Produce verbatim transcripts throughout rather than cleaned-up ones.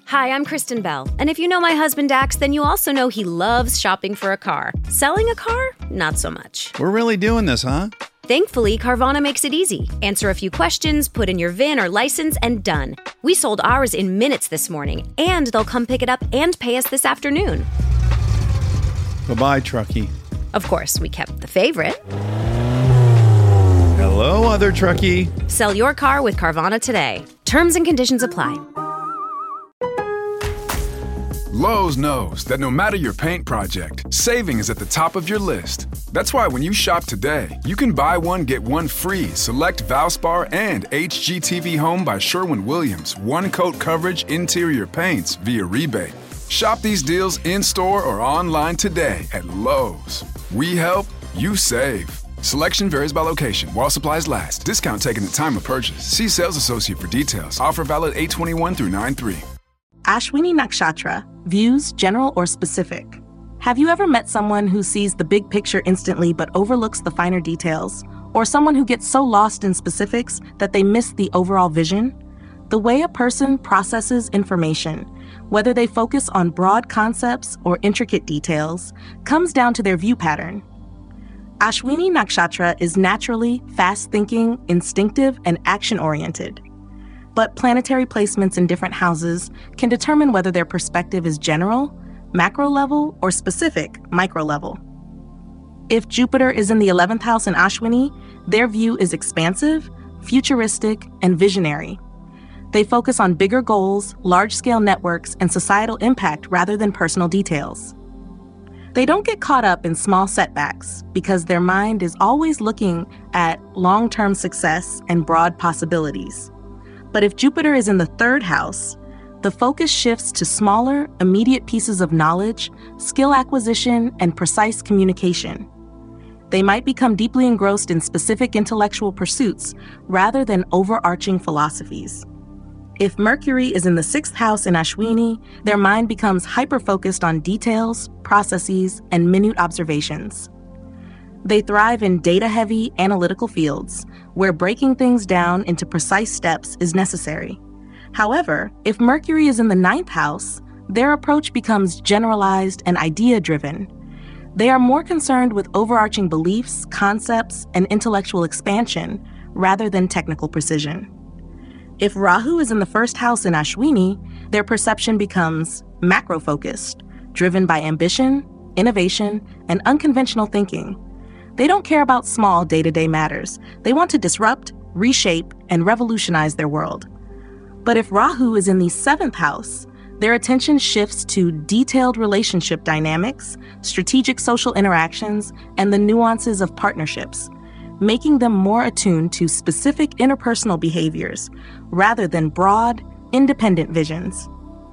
Hi, I'm Kristen Bell, and if you know my husband Dax, then you also know he loves shopping for a car. Selling a car? Not so much. We're really doing this, huh? Thankfully, Carvana makes it easy. Answer a few questions, put in your V I N or license, and done. We sold ours in minutes this morning, and they'll come pick it up and pay us this afternoon. Bye-bye, truckie. Of course, we kept the favorite. Hello, other truckie. Sell your car with Carvana today. Terms and conditions apply. Lowe's knows that no matter your paint project, saving is at the top of your list. That's why when you shop today, you can buy one, get one free select Valspar and H G T V Home by Sherwin-Williams one-coat coverage interior paints via rebate. Shop these deals in-store or online today at Lowe's. We help, you save. Selection varies by location. While supplies last. Discount taken at time of purchase. See sales associate for details. Offer valid eight twenty-one through nine three. Ashwini Nakshatra, views general or specific. Have you ever met someone who sees the big picture instantly but overlooks the finer details? Or someone who gets so lost in specifics that they miss the overall vision? The way a person processes information, whether they focus on broad concepts or intricate details, comes down to their view pattern. Ashwini Nakshatra is naturally fast-thinking, instinctive, and action-oriented. But planetary placements in different houses can determine whether their perspective is general, macro level, or specific, micro level. If Jupiter is in the eleventh house in Ashwini, their view is expansive, futuristic, and visionary. They focus on bigger goals, large-scale networks, and societal impact rather than personal details. They don't get caught up in small setbacks because their mind is always looking at long-term success and broad possibilities. But if Jupiter is in the third house, the focus shifts to smaller, immediate pieces of knowledge, skill acquisition, and precise communication. They might become deeply engrossed in specific intellectual pursuits rather than overarching philosophies. If Mercury is in the sixth house in Ashwini, their mind becomes hyper-focused on details, processes, and minute observations. They thrive in data-heavy, analytical fields, where breaking things down into precise steps is necessary. However, if Mercury is in the ninth house, their approach becomes generalized and idea-driven. They are more concerned with overarching beliefs, concepts, and intellectual expansion rather than technical precision. If Rahu is in the first house in Ashwini, their perception becomes macro-focused, driven by ambition, innovation, and unconventional thinking. They don't care about small day-to-day matters. They want to disrupt, reshape, and revolutionize their world. But if Rahu is in the seventh house, their attention shifts to detailed relationship dynamics, strategic social interactions, and the nuances of partnerships, making them more attuned to specific interpersonal behaviors rather than broad, independent visions.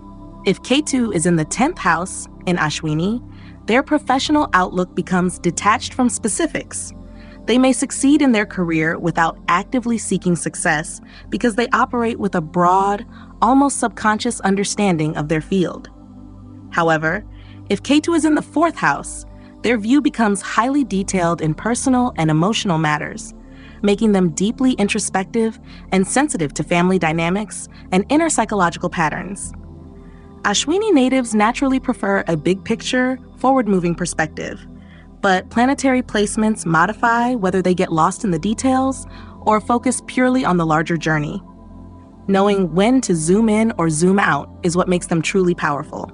If Ketu is in the tenth house in Ashwini, their professional outlook becomes detached from specifics. They may succeed in their career without actively seeking success because they operate with a broad, almost subconscious understanding of their field. However, if Ketu is in the fourth house, their view becomes highly detailed in personal and emotional matters, making them deeply introspective and sensitive to family dynamics and inner psychological patterns. Ashwini natives naturally prefer a big-picture, forward-moving perspective, but planetary placements modify whether they get lost in the details or focus purely on the larger journey. Knowing when to zoom in or zoom out is what makes them truly powerful.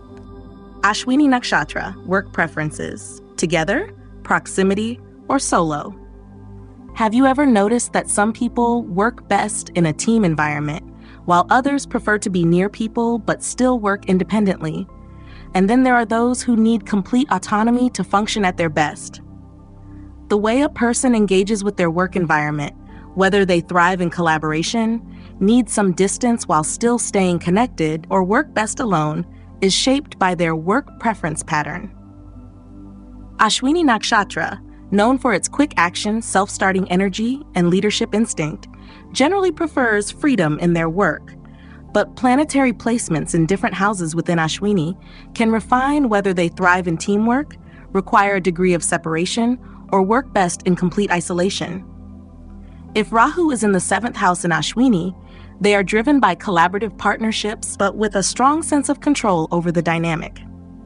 Ashwini Nakshatra, work preferences, together, proximity, or solo. Have you ever noticed that some people work best in a team environment, while others prefer to be near people but still work independently? And then there are those who need complete autonomy to function at their best. The way a person engages with their work environment, whether they thrive in collaboration, need some distance while still staying connected, or work best alone, is shaped by their work preference pattern. Ashwini Nakshatra, known for its quick action, self-starting energy, and leadership instinct, generally prefers freedom in their work. But planetary placements in different houses within Ashwini can refine whether they thrive in teamwork, require a degree of separation, or work best in complete isolation. If Rahu is in the seventh house in Ashwini, They are driven by collaborative partnerships, but with a strong sense of control over the dynamic.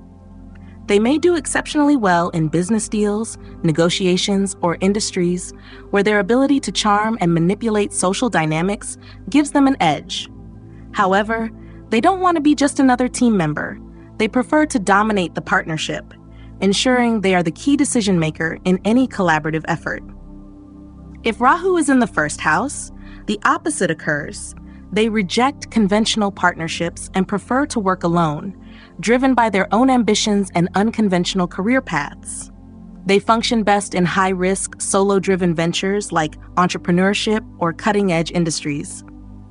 They may do exceptionally well in business deals, negotiations, or industries where their ability to charm and manipulate social dynamics gives them an edge. However, they don't want to be just another team member. They prefer to dominate the partnership, ensuring they are the key decision maker in any collaborative effort. If Rahu is in the first house, the opposite occurs. They reject conventional partnerships and prefer to work alone, driven by their own ambitions and unconventional career paths. They function best in high-risk, solo-driven ventures like entrepreneurship or cutting-edge industries.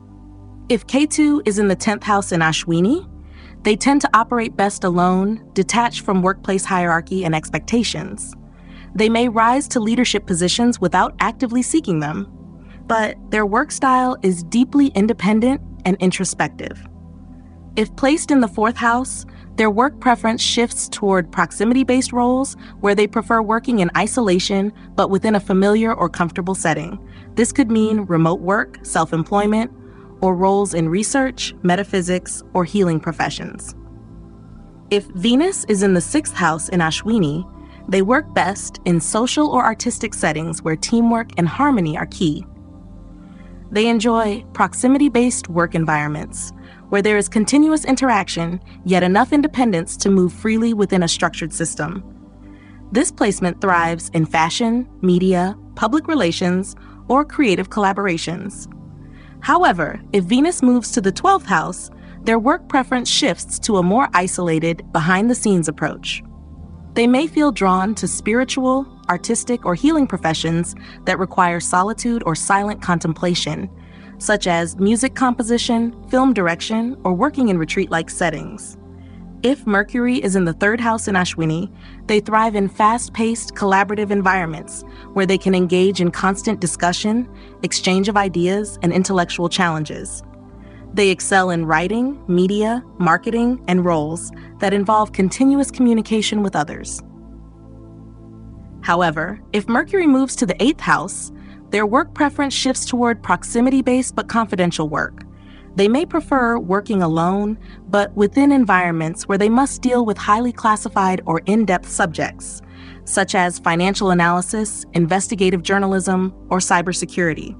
If Ketu is in the tenth house in Ashwini, they tend to operate best alone, detached from workplace hierarchy and expectations. They may rise to leadership positions without actively seeking them, but their work style is deeply independent and introspective. If placed in the fourth house, their work preference shifts toward proximity-based roles where they prefer working in isolation but within a familiar or comfortable setting. This could mean remote work, self-employment, or roles in research, metaphysics, or healing professions. If Venus is in the sixth house in Ashwini, they work best in social or artistic settings where teamwork and harmony are key. They enjoy proximity-based work environments, where there is continuous interaction, yet enough independence to move freely within a structured system. This placement thrives in fashion, media, public relations, or creative collaborations. However, if Venus moves to the twelfth house, their work preference shifts to a more isolated, behind-the-scenes approach. They may feel drawn to spiritual, artistic, or healing professions that require solitude or silent contemplation, such as music composition, film direction, or working in retreat-like settings. If Mercury is in the third house in Ashwini, they thrive in fast-paced, collaborative environments where they can engage in constant discussion, exchange of ideas, and intellectual challenges. They excel in writing, media, marketing, and roles that involve continuous communication with others. However, if Mercury moves to the eighth house, their work preference shifts toward proximity-based but confidential work. They may prefer working alone, but within environments where they must deal with highly classified or in-depth subjects, such as financial analysis, investigative journalism, or cybersecurity.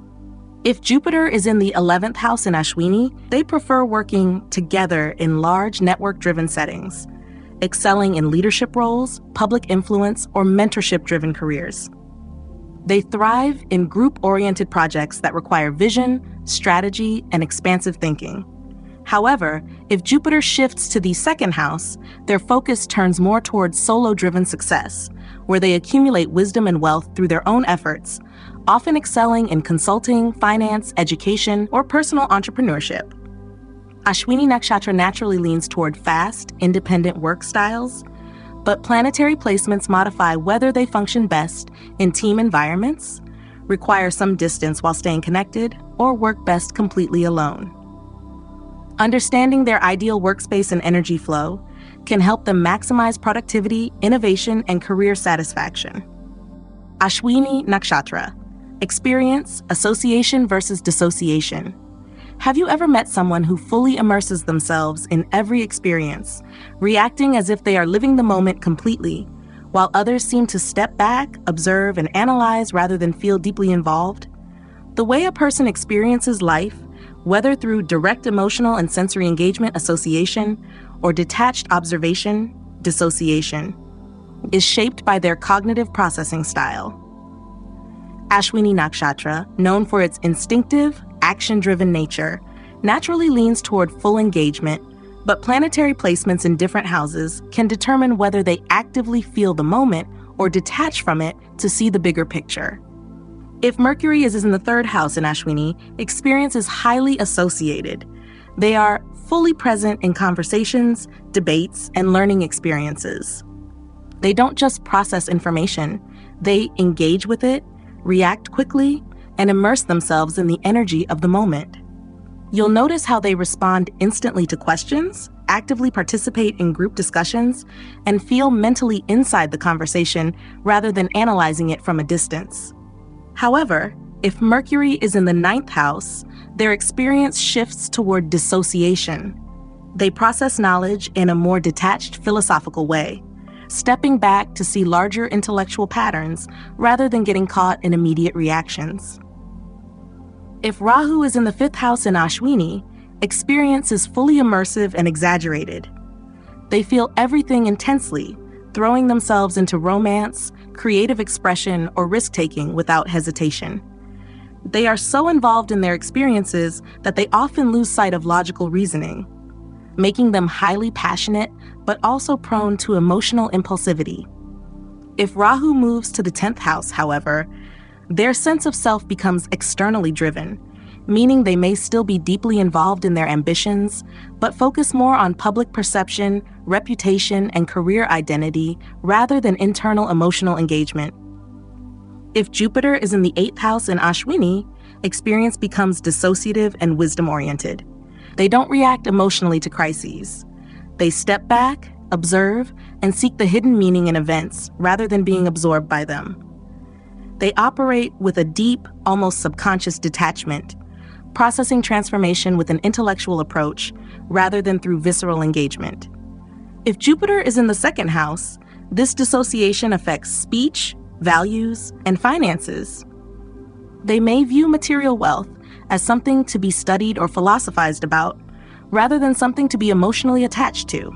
If Jupiter is in the eleventh house in Ashwini, they prefer working together in large network-driven settings, excelling in leadership roles, public influence, or mentorship-driven careers. They thrive in group-oriented projects that require vision, strategy, and expansive thinking. However, if Jupiter shifts to the second house, their focus turns more towards solo-driven success, where they accumulate wisdom and wealth through their own efforts, often excelling in consulting, finance, education, or personal entrepreneurship. Ashwini Nakshatra naturally leans toward fast, independent work styles, but planetary placements modify whether they function best in team environments, require some distance while staying connected, or work best completely alone. Understanding their ideal workspace and energy flow can help them maximize productivity, innovation, and career satisfaction. Ashwini Nakshatra. Experience, association versus dissociation. Have you ever met someone who fully immerses themselves in every experience, reacting as if they are living the moment completely, while others seem to step back, observe, and analyze rather than feel deeply involved? The way a person experiences life, whether through direct emotional and sensory engagement, association, or detached observation, dissociation, is shaped by their cognitive processing style. Ashwini Nakshatra, known for its instinctive, action-driven nature, naturally leans toward full engagement, but planetary placements in different houses can determine whether they actively feel the moment or detach from it to see the bigger picture. If Mercury is in the third house in Ashwini, experience is highly associated. They are fully present in conversations, debates, and learning experiences. They don't just process information, they engage with it, react quickly, and immerse themselves in the energy of the moment. You'll notice how they respond instantly to questions, actively participate in group discussions, and feel mentally inside the conversation rather than analyzing it from a distance. However, if Mercury is in the ninth house, their experience shifts toward dissociation. They process knowledge in a more detached philosophical way, stepping back to see larger intellectual patterns rather than getting caught in immediate reactions. If Rahu is in the fifth house in Ashwini, experience is fully immersive and exaggerated. They feel everything intensely, throwing themselves into romance, creative expression, or risk-taking without hesitation. They are so involved in their experiences that they often lose sight of logical reasoning, making them highly passionate but also prone to emotional impulsivity. If Rahu moves to the tenth house, however, their sense of self becomes externally driven, meaning they may still be deeply involved in their ambitions, but focus more on public perception, reputation, and career identity rather than internal emotional engagement. If Jupiter is in the eighth house in Ashwini, experience becomes dissociative and wisdom-oriented. They don't react emotionally to crises. They step back, observe, and seek the hidden meaning in events rather than being absorbed by them. They operate with a deep, almost subconscious detachment, processing transformation with an intellectual approach rather than through visceral engagement. If Jupiter is in the second house, this dissociation affects speech, values, and finances. They may view material wealth as something to be studied or philosophized about, rather than something to be emotionally attached to.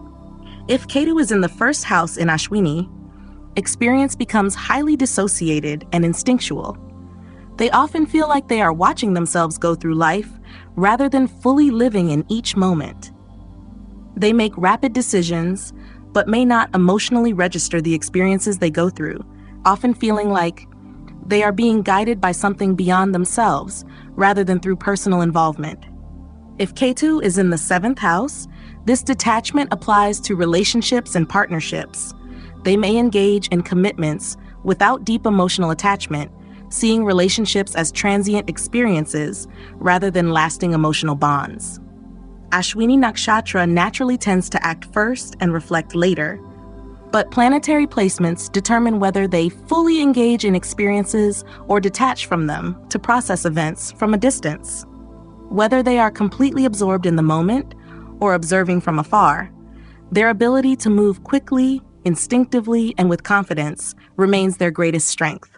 If Ketu is in the first house in Ashwini, experience becomes highly dissociated and instinctual. They often feel like they are watching themselves go through life rather than fully living in each moment. They make rapid decisions, but may not emotionally register the experiences they go through, often feeling like they are being guided by something beyond themselves rather than through personal involvement. If Ketu is in the seventh house, this detachment applies to relationships and partnerships. They may engage in commitments without deep emotional attachment, seeing relationships as transient experiences rather than lasting emotional bonds. Ashwini Nakshatra naturally tends to act first and reflect later, but planetary placements determine whether they fully engage in experiences or detach from them to process events from a distance. Whether they are completely absorbed in the moment or observing from afar, their ability to move quickly, instinctively, and with confidence remains their greatest strength.